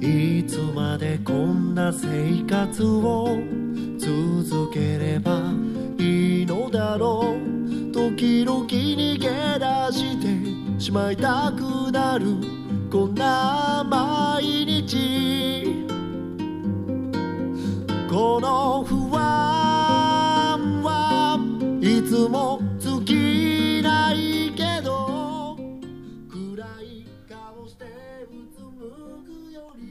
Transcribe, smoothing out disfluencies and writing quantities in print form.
いつまでこんな生活を続ければいいのだろう。時々逃げ出してしまいたくなるこんな毎日。この不安はいつも